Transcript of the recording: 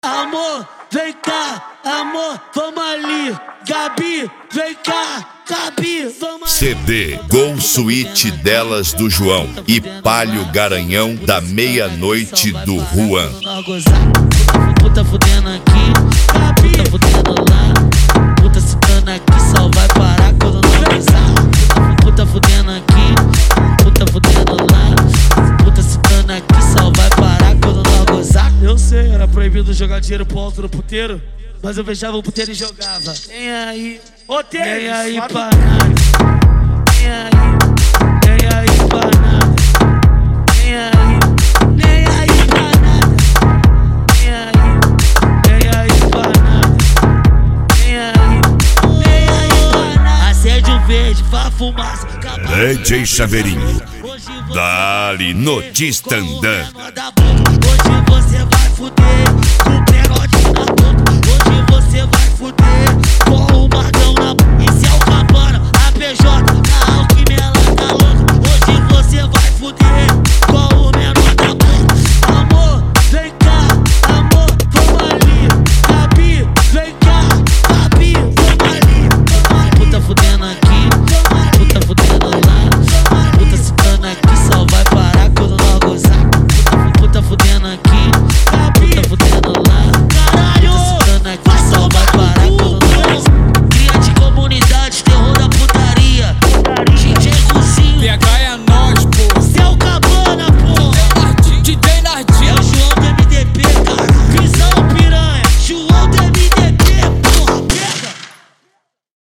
Amor, vem cá, amor, vamos ali. Gabi, vem cá, Gabi, vamos ali. CD Gol Suíte delas do João e Palio Garanhão da meia-noite do Juan. Puta fudendo aqui, puta fudendo lá. Puta citando aqui, só vai parar quando não gozar. Puta fudendo aqui, puta fudendo lá. Puta citando aqui, só vai parar quando não gozar. Eu sei, era proibido jogar dinheiro pro alto do puteiro, mas eu fechava o puteiro e jogava. Vem aí, vem aí pra nada. Vem aí pra nada. Vem aí pra nada. Vem aí pra nada. Vem aí pra nada. Acende o verde, faz fumaça. DJ Chaveirinho, dali no Tistandã.